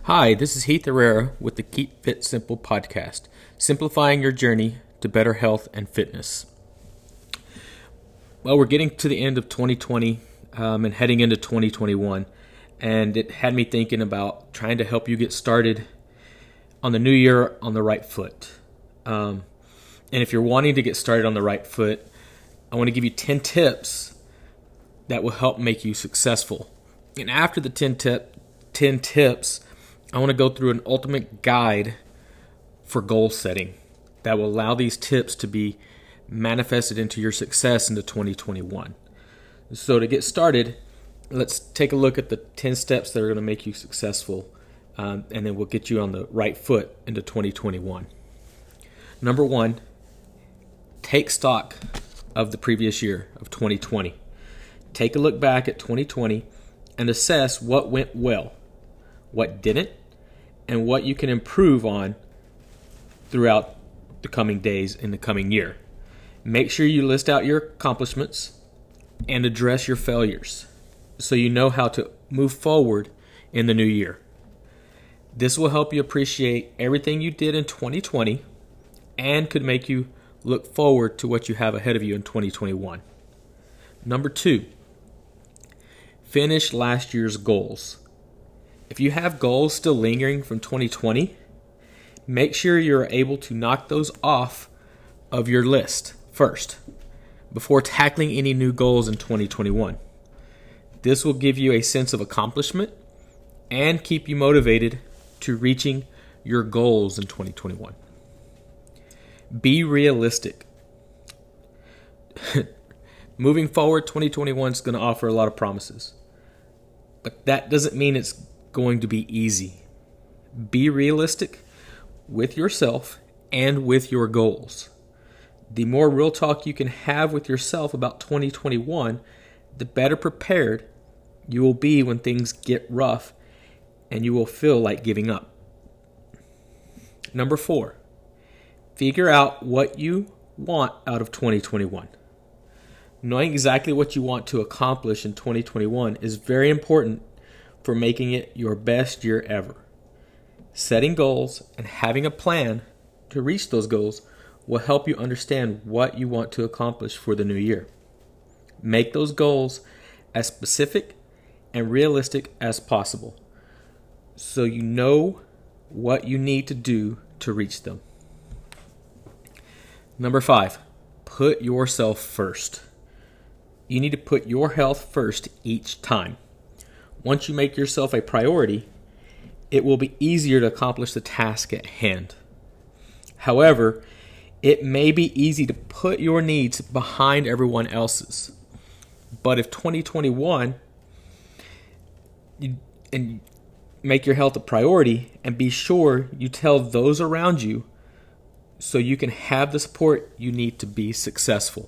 Hi, this is Heath Herrera with the Keep Fit Simple podcast, simplifying your journey to better health and fitness. Well, we're getting to the end of 2020 and heading into 2021, and it had me thinking about trying to help you get started on the new year on the right foot. And if you're wanting to get started on the right foot, I want to give you 10 tips that will help make you successful. And after the 10 tips, I want to go through an ultimate guide for goal setting that will allow these tips to be manifested into your success into 2021. So to get started, let's take a look at the 10 steps that are going to make you successful, and then we'll get you on the right foot into 2021. Number one, take stock of the previous year of 2020. Take a look back at 2020 and assess what went well, what didn't, and what you can improve on throughout the coming days in the coming year. Make sure you list out your accomplishments and address your failures so you know how to move forward in the new year. This will help you appreciate everything you did in 2020 and could make you look forward to what you have ahead of you in 2021. Number two, finish last year's goals. If you have goals still lingering from 2020, make sure you're able to knock those off of your list first before tackling any new goals in 2021. This will give you a sense of accomplishment and keep you motivated to reaching your goals in 2021. Be realistic. Moving forward, 2021 is going to offer a lot of promises, but that doesn't mean it's going to be easy. Be realistic with yourself and with your goals. The more real talk you can have with yourself about 2021, the better prepared you will be when things get rough and you will feel like giving up. Number four, figure out what you want out of 2021. Knowing exactly what you want to accomplish in 2021 is very important for making it your best year ever. Setting goals and having a plan to reach those goals will help you understand what you want to accomplish for the new year. Make those goals as specific and realistic as possible so you know what you need to do to reach them. Number five, put yourself first. You need to put your health first each time. Once you make yourself a priority, it will be easier to accomplish the task at hand. However, it may be easy to put your needs behind everyone else's. But if 2021, and make your health a priority and be sure you tell those around you so you can have the support you need to be successful.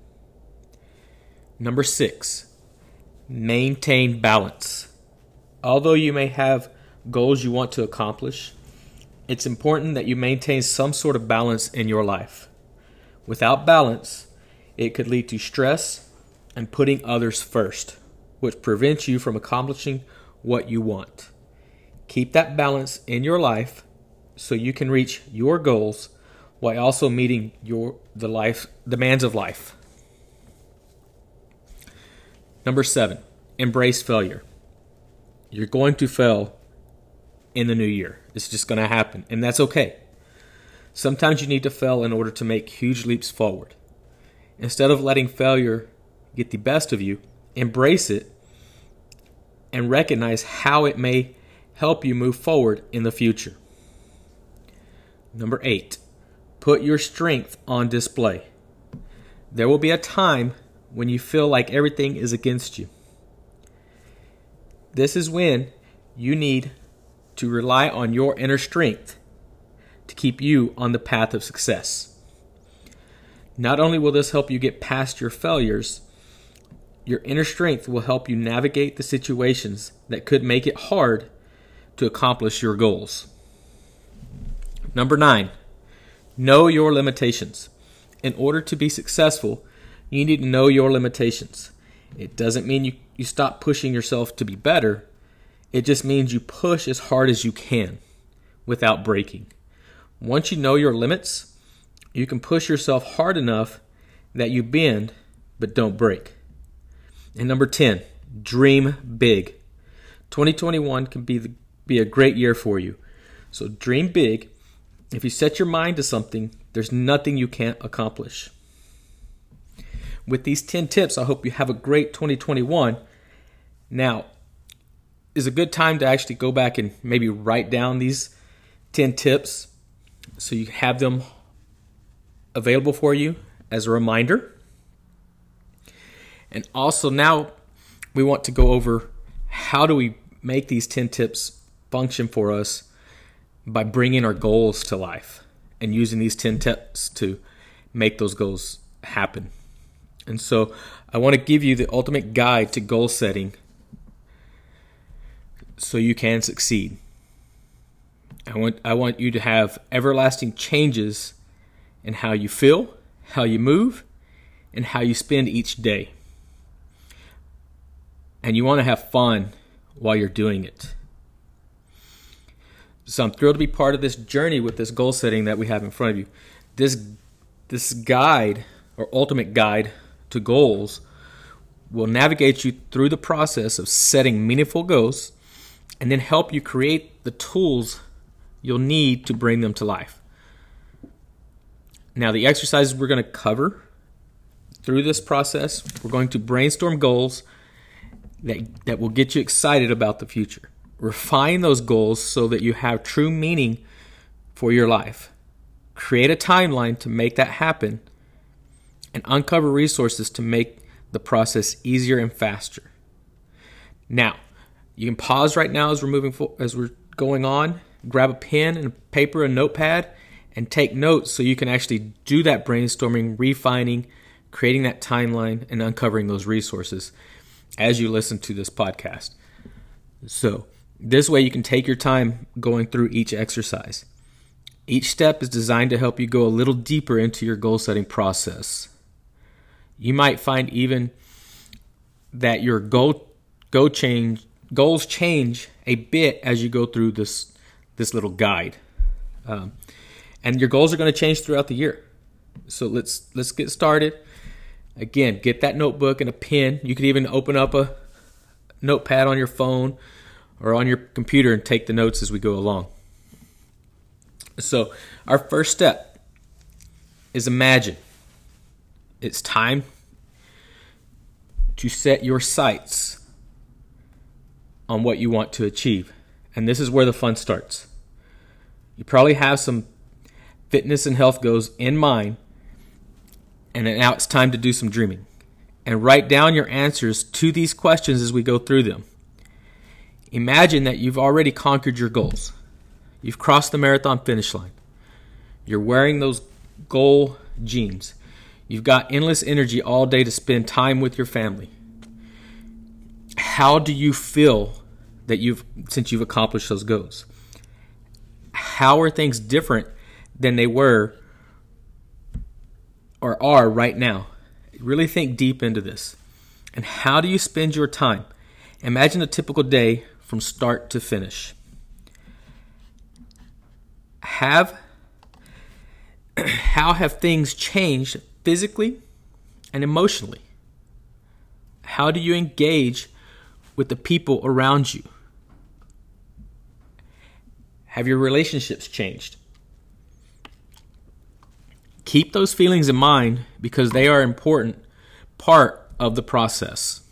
Number six, maintain balance. Although you may have goals you want to accomplish, it's important that you maintain some sort of balance in your life. Without balance, it could lead to stress and putting others first, which prevents you from accomplishing what you want. Keep that balance in your life so you can reach your goals while also meeting the life demands of life. Number seven, embrace failure. You're going to fail in the new year. It's just going to happen, and that's okay. Sometimes you need to fail in order to make huge leaps forward. Instead of letting failure get the best of you, embrace it and recognize how it may help you move forward in the future. Number eight, put your strength on display. There will be a time when you feel like everything is against you. This is when you need to rely on your inner strength to keep you on the path of success. Not only will this help you get past your failures, your inner strength will help you navigate the situations that could make it hard to accomplish your goals. Number nine, know your limitations. In order to be successful, you need to know your limitations. It doesn't mean you stop pushing yourself to be better. It just means you push as hard as you can without breaking. Once you know your limits, you can push yourself hard enough that you bend but don't break. And number 10, dream big. 2021 can be a great year for you. So dream big. If you set your mind to something, there's nothing you can't accomplish. With these 10 tips, I hope you have a great 2021. Now, is a good time to actually go back and maybe write down these 10 tips so you have them available for you as a reminder. And also now we want to go over how do we make these 10 tips function for us by bringing our goals to life and using these 10 tips to make those goals happen. And so I want to give you the ultimate guide to goal setting so you can succeed. I want you to have everlasting changes in how you feel, how you move, and how you spend each day. And you want to have fun while you're doing it. So I'm thrilled to be part of this journey with this goal setting that we have in front of you. This guide, or ultimate guide to goals, will navigate you through the process of setting meaningful goals and then help you create the tools you'll need to bring them to life. Now, the exercises we're going to cover through this process, we're going to brainstorm goals that will get you excited about the future. Refine those goals so that you have true meaning for your life. Create a timeline to make that happen, and uncover resources to make the process easier and faster. Now, you can pause right now as we're going on, grab a pen and a paper, a notepad, and take notes so you can actually do that brainstorming, refining, creating that timeline, and uncovering those resources as you listen to this podcast. So this way you can take your time going through each exercise. Each step is designed to help you go a little deeper into your goal setting process. You might find even that your goals change a bit as you go through this little guide. And your goals are going to change throughout the year. So let's get started. Again, get that notebook and a pen. You could even open up a notepad on your phone or on your computer and take the notes as we go along. So our first step is imagine. It's time to set your sights on what you want to achieve. And this is where the fun starts. You probably have some fitness and health goals in mind, and now it's time to do some dreaming. And write down your answers to these questions as we go through them. Imagine that you've already conquered your goals. You've crossed the marathon finish line. You're wearing those goal jeans. You've got endless energy all day to spend time with your family. How do you feel since you've accomplished those goals? How are things different than they were or are right now? Really think deep into this. And how do you spend your time? Imagine a typical day from start to finish. How have things changed physically and emotionally? How do you engage with the people around you? Have your relationships changed? Keep those feelings in mind because they are an important part of the process.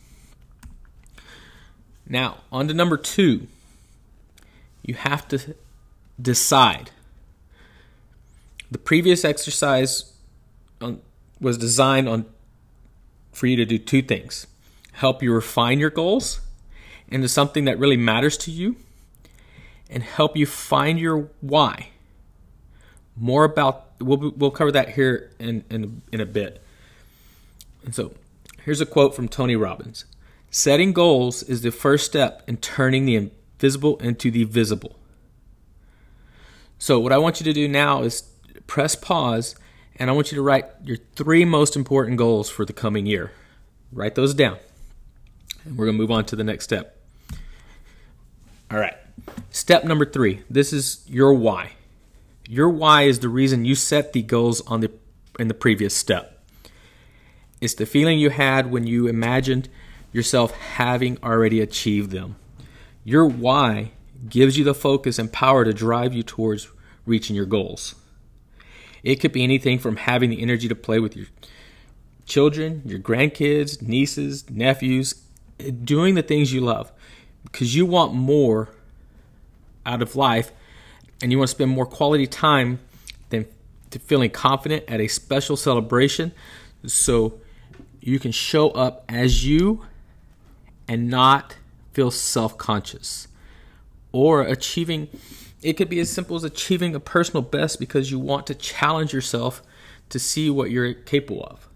Now, on to number 2. You have to decide. The previous exercise was designed for you to do 2 things. Help you refine your goals into something that really matters to you, and help you find your why. More about we'll cover that here in a bit. And so here's a quote from Tony Robbins. Setting goals is the first step in turning the invisible into the visible. So what I want you to do now is press pause, and I want you to write your 3 most important goals for the coming year. Write those down. And we're going to move on to the next step. All right. Step number 3. This is your why. Your why is the reason you set the goals in the previous step. It's the feeling you had when you imagined yourself having already achieved them. Your why gives you the focus and power to drive you towards reaching your goals. It could be anything from having the energy to play with your children, your grandkids, nieces, nephews, doing the things you love because you want more out of life and you want to spend more quality time than to feeling confident at a special celebration so you can show up as you and not feel self-conscious. Or achieving, it could be as simple as achieving a personal best because you want to challenge yourself to see what you're capable of.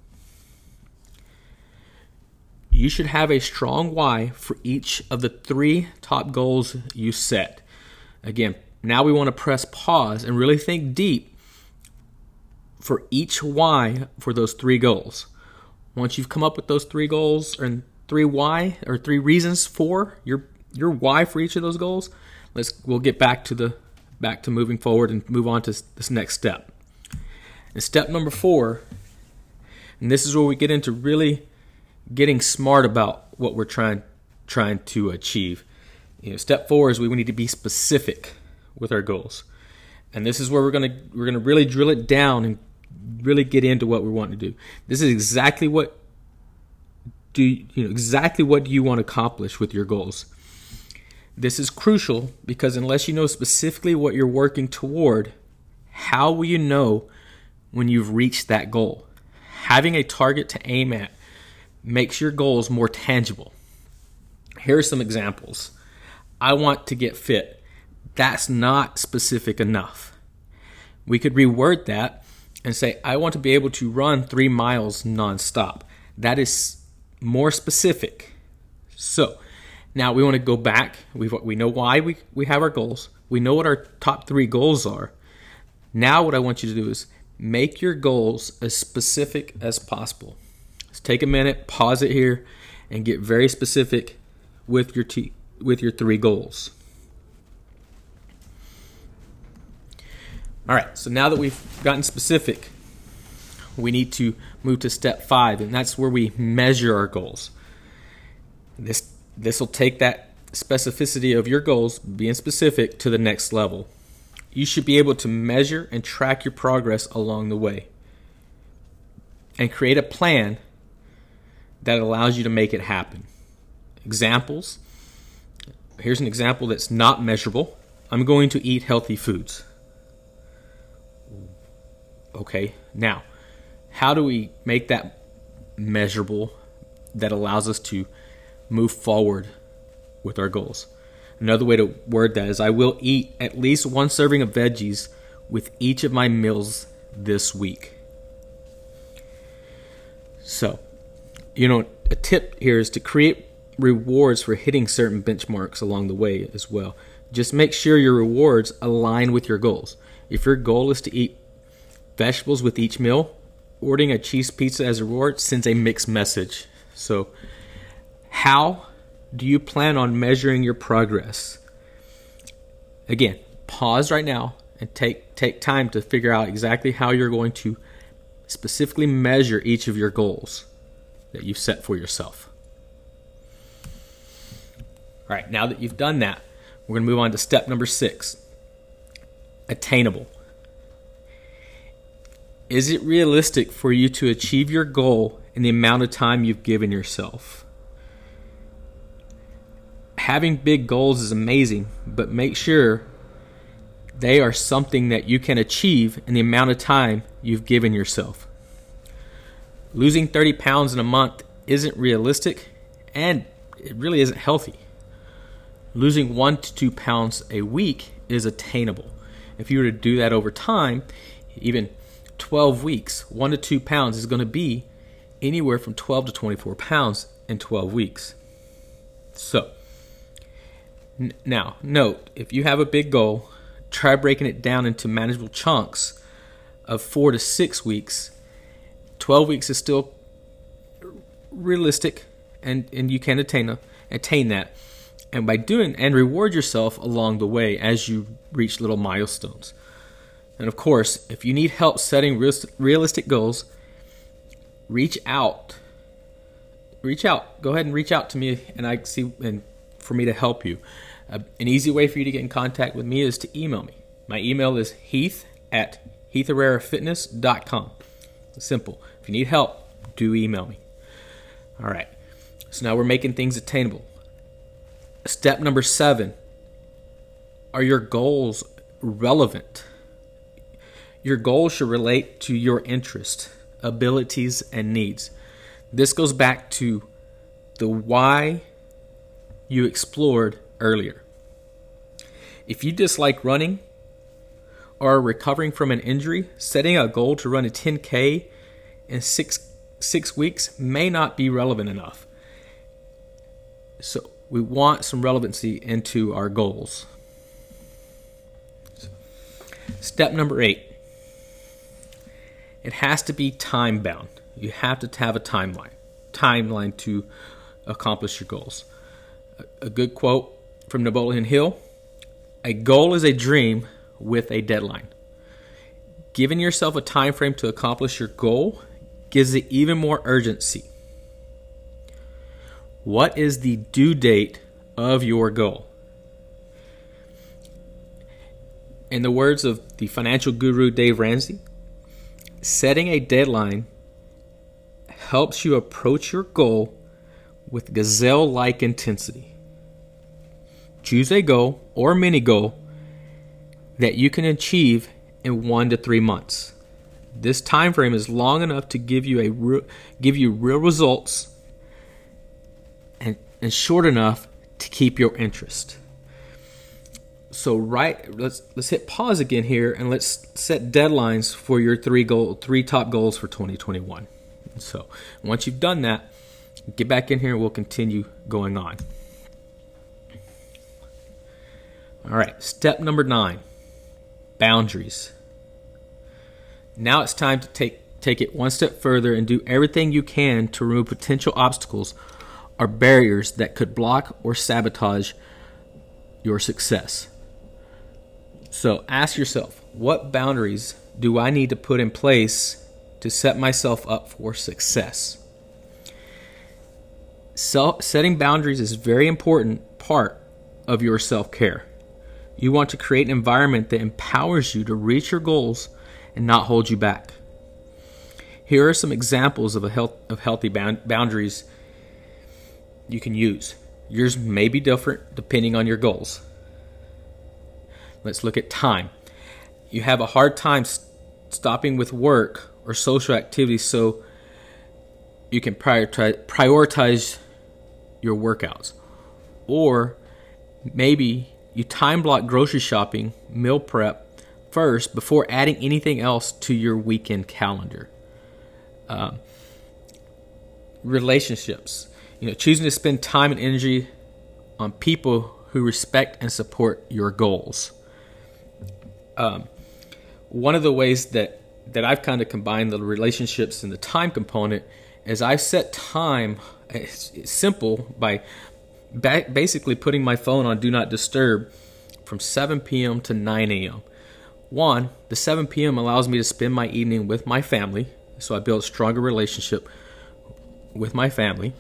You should have a strong why for each of the 3 top goals you set. Again, now we want to press pause and really think deep for each why for those 3 goals. Once you've come up with those 3 goals and 3 why or 3 reasons for your why for each of those goals, we'll get back to moving forward and move on to this next step. And step number 4, and this is where we get into really getting smart about what we're trying to achieve. Step 4 is we need to be specific with our goals, and this is where we're gonna really drill it down and really get into what we want to do. This is exactly what do you want to accomplish with your goals. This is crucial because unless you know specifically what you're working toward, how will you know when you've reached that goal? Having a target to aim at makes your goals more tangible. Here are some examples. I want to get fit. That's not specific enough. We could reword that and say, I want to be able to run 3 miles nonstop. That is more specific. So now we want to go back. We know why we have our goals. We know what our top 3 goals are. Now what I want you to do is make your goals as specific as possible. Let's take a minute, pause it here, and get very specific with your 3 goals. All right, so now that we've gotten specific, we need to move to step 5, and that's where we measure our goals. This will take that specificity of your goals, being specific, to the next level. You should be able to measure and track your progress along the way and create a plan that allows you to make it happen. Examples. Here's an example that's not measurable. I'm going to eat healthy foods. Okay, now, how do we make that measurable that allows us to move forward with our goals? Another way to word that is I will eat at least 1 serving of veggies with each of my meals this week. So, a tip here is to create rewards for hitting certain benchmarks along the way as well. Just make sure your rewards align with your goals. If your goal is to eat vegetables with each meal, ordering a cheese pizza as a reward sends a mixed message. So, how do you plan on measuring your progress? Again, pause right now and take time to figure out exactly how you're going to specifically measure each of your goals that you've set for yourself. All right, now that you've done that, we're going to move on to step number 6. Attainable. Is it realistic for you to achieve your goal in the amount of time you've given yourself? Having big goals is amazing, but make sure they are something that you can achieve in the amount of time you've given yourself. Losing 30 pounds in a month isn't realistic, and it really isn't healthy. Losing 1 to 2 pounds a week is attainable. If you were to do that over time, even 12 weeks, 1 to 2 pounds is going to be anywhere from 12 to 24 pounds in 12 weeks. So, now, note, if you have a big goal, try breaking it down into manageable chunks of 4 to 6 weeks. 12 weeks is still realistic, and you can attain that. and reward yourself along the way as you reach little milestones. And of course, if you need help setting realistic goals, reach out. Go ahead and reach out to me, and for me to help you. An easy way for you to get in contact with me is to email me. My email is heath@heathherrerafitness.com. Simple. If you need help, do email me. All right. So now we're making things attainable. Step number 7. Are your goals relevant? Your goals should relate to your interests, abilities, and needs. This goes back to the why you explored earlier. If you dislike running or are recovering from an injury, setting a goal to run a 10K in six weeks may not be relevant enough. So we want some relevancy into our goals. Step number 8. It has to be time bound. You have to have a timeline to accomplish your goals. A good quote from Napoleon Hill: "A goal is a dream with a deadline." Giving yourself a time frame to accomplish your goal gives it even more urgency. What is the due date of your goal? In the words of the financial guru Dave Ramsey, setting a deadline helps you approach your goal with gazelle-like intensity. Choose a goal or mini goal that you can achieve in 1 to 3 months. This time frame is long enough to give you real results and short enough to keep your interest. So let's hit pause again here and let's set deadlines for your three top goals for 2021. So once you've done that, get back in here and we'll continue going on. All right, step number 9, boundaries. Now it's time to take it one step further and do everything you can to remove potential obstacles or barriers that could block or sabotage your success. So ask yourself, what boundaries do I need to put in place to set myself up for success? Setting boundaries is a very important part of your self-care. You want to create an environment that empowers you to reach your goals and not hold you back. Here are some examples of healthy boundaries you can use. Yours may be different depending on your goals. Let's look at time. You have a hard time stopping with work or social activities, so you can prioritize your workouts. Or maybe you time block grocery shopping, meal prep first before adding anything else to your weekend calendar. Relationships. Choosing to spend time and energy on people who respect and support your goals. One of the ways that I've kind of combined the relationships and the time component is I set time. It's simple by basically putting my phone on Do Not Disturb from 7 p.m. to 9 a.m. The 7 p.m. allows me to spend my evening with my family, so I build a stronger relationship with my family.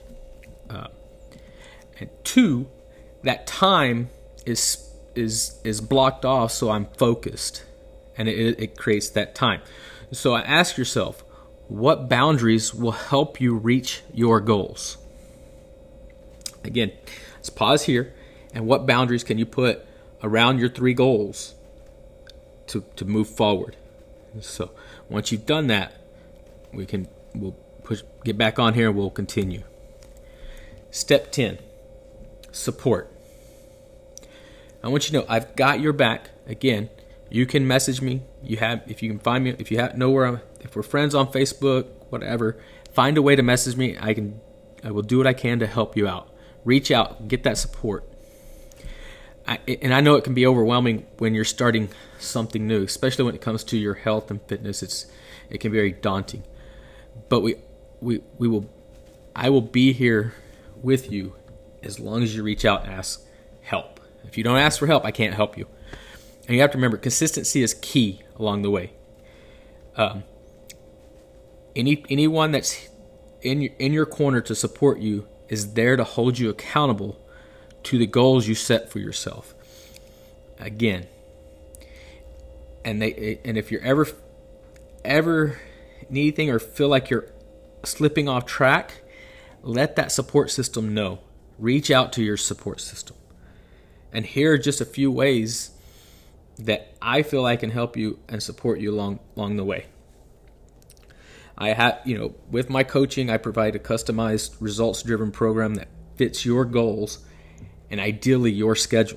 And 2, that time is blocked off, so I'm focused, and it creates that time. So ask yourself, what boundaries will help you reach your goals? Again, let's pause here, and what boundaries can you put around your 3 goals to move forward? So once you've done that, we'll get back on here and we'll continue. Step 10, support. I want you to know I've got your back. Again, you can message me. If you can find me, if we're friends on Facebook, whatever, find a way to message me. I will do what I can to help you out. Reach out, get that support. And I know it can be overwhelming when you're starting something new, especially when it comes to your health and fitness. It can be very daunting. But I will be here with you as long as you reach out and ask help. If you don't ask for help, I can't help you. And you have to remember, consistency is key along the way. Anyone that's in your corner to support you is there to hold you accountable to the goals you set for yourself. Again, and if you're ever need anything or feel like you're slipping off track, let that support system know. Reach out to your support system. And here are just a few ways that I feel I can help you and support you along the way. I have, with my coaching, I provide a customized, results-driven program that fits your goals and ideally your schedule.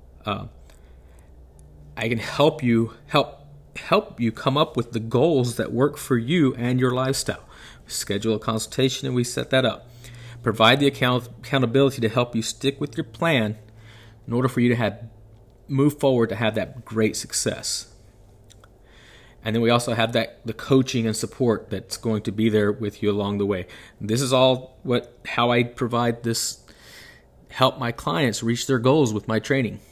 I can help you come up with the goals that work for you and your lifestyle. Schedule a consultation and we set that up. Provide the accountability to help you stick with your plan in order for you to move forward to have that great success. And then we also have the coaching and support that's going to be there with you along the way. This is all how I provide this, help my clients reach their goals with my training.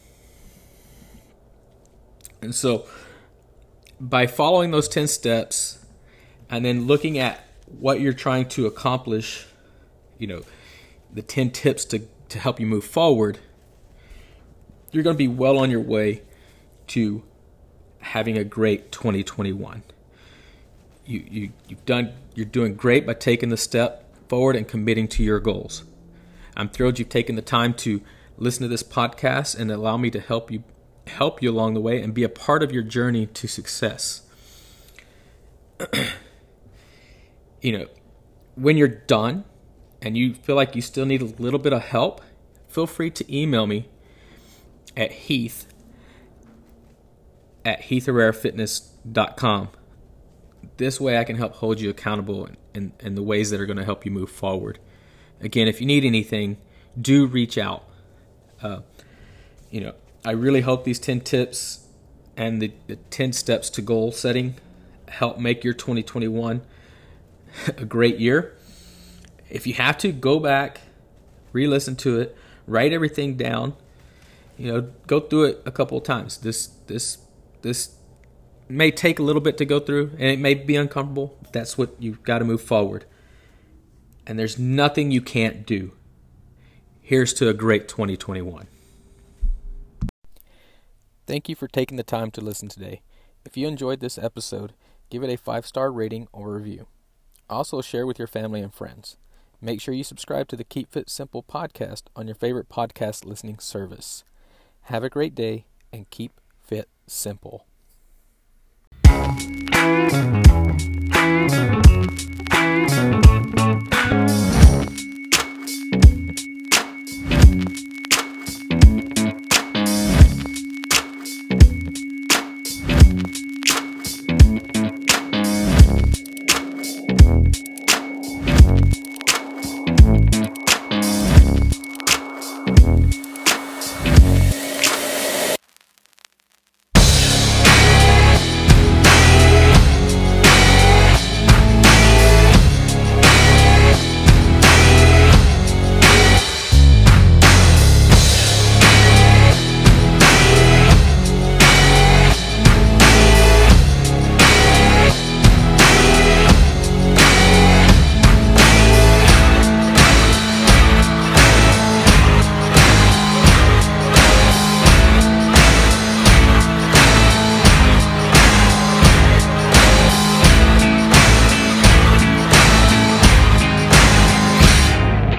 And so by following those 10 steps and then looking at what you're trying to accomplish, the 10 tips to help you move forward, you're going to be well on your way to having a great 2021. You're doing great by taking the step forward and committing to your goals. I'm thrilled you've taken the time to listen to this podcast and allow me to help you along the way and be a part of your journey to success. When you're done and you feel like you still need a little bit of help, feel free to email me at heath@heathherrerafitness.com. This way I can help hold you accountable in the ways that are going to help you move forward. Again, if you need anything, do reach out. I really hope these 10 tips and the 10 steps to goal setting help make your 2021 a great year. If you have to, go back, re-listen to it, write everything down. Go through it a couple of times. This may take a little bit to go through, and it may be uncomfortable. That's what you've got to move forward. And there's nothing you can't do. Here's to a great 2021. Thank you for taking the time to listen today. If you enjoyed this episode, give it a 5-star rating or review. Also share with your family and friends. Make sure you subscribe to the Keep Fit Simple podcast on your favorite podcast listening service. Have a great day and keep fit simple.